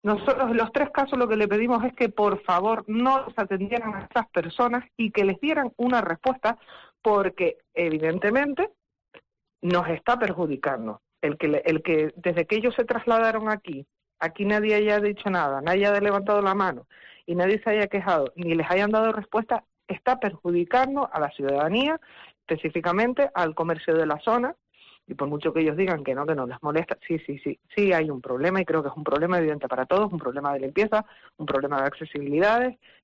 Nosotros los 3 casos lo que le pedimos es que por favor no les atendieran a estas personas y que les dieran una respuesta, porque evidentemente nos está perjudicando. El que desde que ellos se trasladaron aquí nadie haya dicho nada, nadie haya levantado la mano y nadie se haya quejado, ni les hayan dado respuesta, está perjudicando a la ciudadanía, específicamente al comercio de la zona. Y por mucho que ellos digan que no les molesta, sí hay un problema, y creo que es un problema evidente para todos, un problema de limpieza, un problema de accesibilidades,